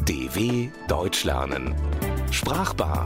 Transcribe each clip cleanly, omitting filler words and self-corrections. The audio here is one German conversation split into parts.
DW Deutsch lernen. Sprachbar.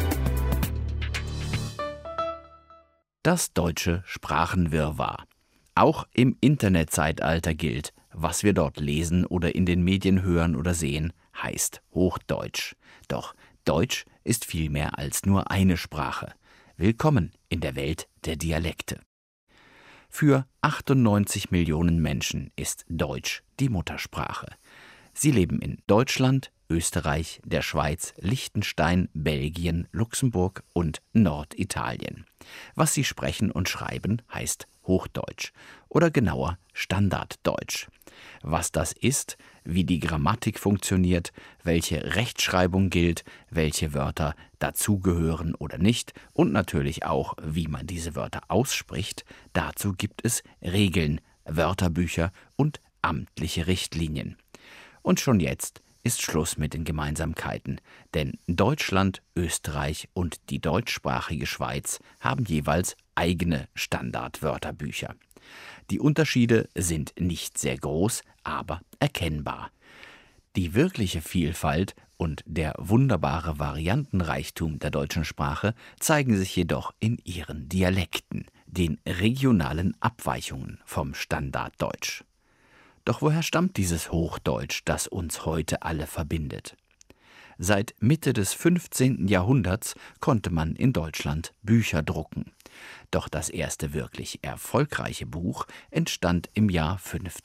Das deutsche Sprachenwirrwarr. Auch im Internetzeitalter gilt, was wir dort lesen oder in den Medien hören oder sehen, heißt Hochdeutsch. Doch Deutsch ist viel mehr als nur eine Sprache. Willkommen in der Welt der Dialekte. Für 98 Millionen Menschen ist Deutsch die Muttersprache. Sie leben in Deutschland, Österreich, der Schweiz, Liechtenstein, Belgien, Luxemburg und Norditalien. Was sie sprechen und schreiben, heißt Hochdeutsch oder genauer Standarddeutsch. Was das ist, wie die Grammatik funktioniert, welche Rechtschreibung gilt, welche Wörter dazugehören oder nicht und natürlich auch, wie man diese Wörter ausspricht, dazu gibt es Regeln, Wörterbücher und amtliche Richtlinien. Und schon jetzt ist Schluss mit den Gemeinsamkeiten, denn Deutschland, Österreich und die deutschsprachige Schweiz haben jeweils eigene Standardwörterbücher. Die Unterschiede sind nicht sehr groß, aber erkennbar. Die wirkliche Vielfalt und der wunderbare Variantenreichtum der deutschen Sprache zeigen sich jedoch in ihren Dialekten, den regionalen Abweichungen vom Standarddeutsch. Doch woher stammt dieses Hochdeutsch, das uns heute alle verbindet? Seit Mitte des 15. Jahrhunderts konnte man in Deutschland Bücher drucken. Doch das erste wirklich erfolgreiche Buch entstand im Jahr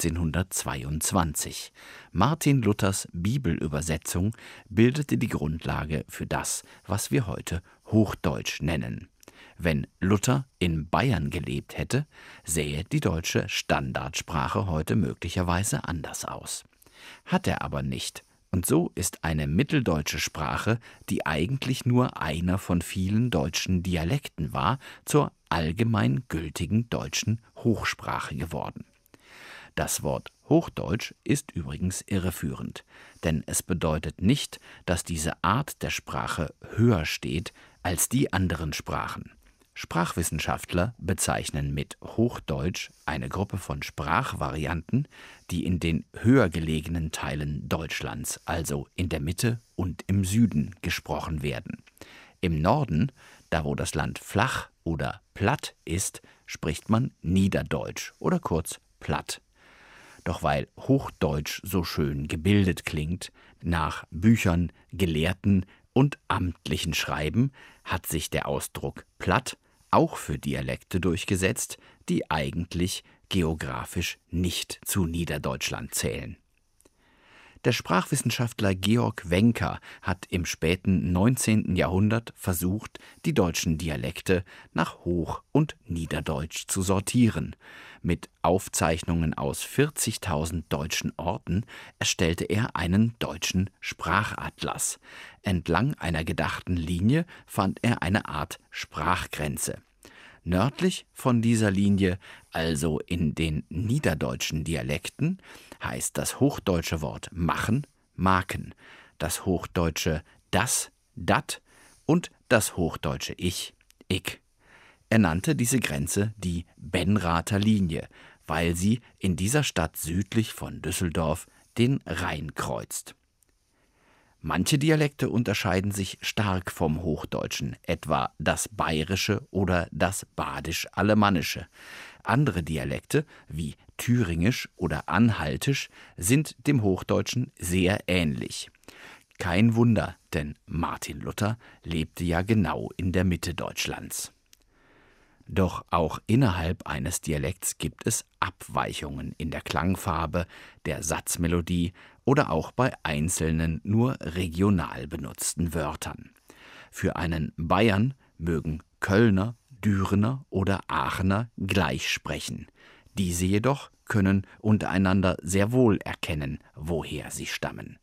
1522. Martin Luthers Bibelübersetzung bildete die Grundlage für das, was wir heute Hochdeutsch nennen. Wenn Luther in Bayern gelebt hätte, sähe die deutsche Standardsprache heute möglicherweise anders aus. Hat er aber nicht. Und so ist eine mitteldeutsche Sprache, die eigentlich nur einer von vielen deutschen Dialekten war, zur allgemein gültigen deutschen Hochsprache geworden. Das Wort Hochdeutsch ist übrigens irreführend, denn es bedeutet nicht, dass diese Art der Sprache höher steht als die anderen Sprachen. Sprachwissenschaftler bezeichnen mit Hochdeutsch eine Gruppe von Sprachvarianten, die in den höher gelegenen Teilen Deutschlands, also in der Mitte und im Süden, gesprochen werden. Im Norden, da wo das Land flach oder platt ist, spricht man Niederdeutsch oder kurz Platt. Doch weil Hochdeutsch so schön gebildet klingt, nach Büchern, Gelehrten und amtlichen Schreiben, hat sich der Ausdruck Platt auch für Dialekte durchgesetzt, die eigentlich geografisch nicht zu Niederdeutschland zählen. Der Sprachwissenschaftler Georg Wencker hat im späten 19. Jahrhundert versucht, die deutschen Dialekte nach Hoch- und Niederdeutsch zu sortieren. Mit Aufzeichnungen aus 40.000 deutschen Orten erstellte er einen deutschen Sprachatlas. Entlang einer gedachten Linie fand er eine Art Sprachgrenze. Nördlich von dieser Linie, also in den niederdeutschen Dialekten, heißt das hochdeutsche Wort machen, maken, das hochdeutsche das, dat und das hochdeutsche ich, ik. Er nannte diese Grenze die Benrather Linie, weil sie in dieser Stadt südlich von Düsseldorf den Rhein kreuzt. Manche Dialekte unterscheiden sich stark vom Hochdeutschen, etwa das Bayerische oder das Badisch-Alemannische. Andere Dialekte, wie Thüringisch oder Anhaltisch, sind dem Hochdeutschen sehr ähnlich. Kein Wunder, denn Martin Luther lebte ja genau in der Mitte Deutschlands. Doch auch innerhalb eines Dialekts gibt es Abweichungen in der Klangfarbe, der Satzmelodie oder auch bei einzelnen nur regional benutzten Wörtern. Für einen Bayern mögen Kölner, Dürener oder Aachener gleich sprechen. Diese jedoch können untereinander sehr wohl erkennen, woher sie stammen.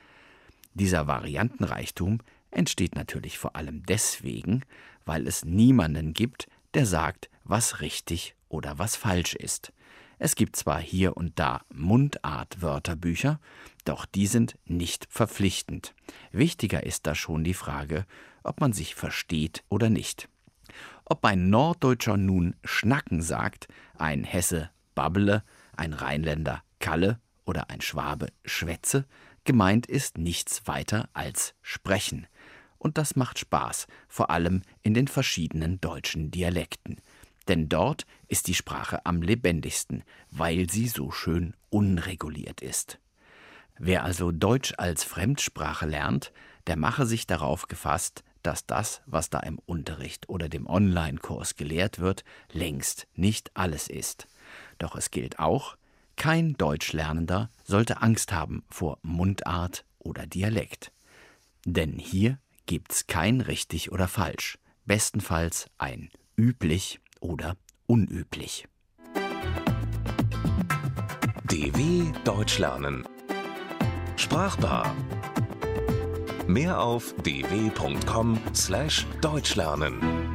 Dieser Variantenreichtum entsteht natürlich vor allem deswegen, weil es niemanden gibt, der sagt, was richtig oder was falsch ist. Es gibt zwar hier und da Mundart-Wörterbücher, doch die sind nicht verpflichtend. Wichtiger ist da schon die Frage, ob man sich versteht oder nicht. Ob ein Norddeutscher nun Schnacken sagt, ein Hesse Babbele, ein Rheinländer Kalle oder ein Schwabe Schwätze, Gemeint ist nichts weiter als Sprechen. Und das macht Spaß, vor allem in den verschiedenen deutschen Dialekten. Denn dort ist die Sprache am lebendigsten, weil sie so schön unreguliert ist. Wer also Deutsch als Fremdsprache lernt, der mache sich darauf gefasst, dass das, was da im Unterricht oder dem Online-Kurs gelehrt wird, längst nicht alles ist. Doch es gilt auch, kein Deutschlernender sollte Angst haben vor Mundart oder Dialekt. Denn hier gibt's kein richtig oder falsch, bestenfalls ein üblich oder unüblich. DW Deutsch lernen. Sprachbar. Mehr auf dw.com/deutschlernen.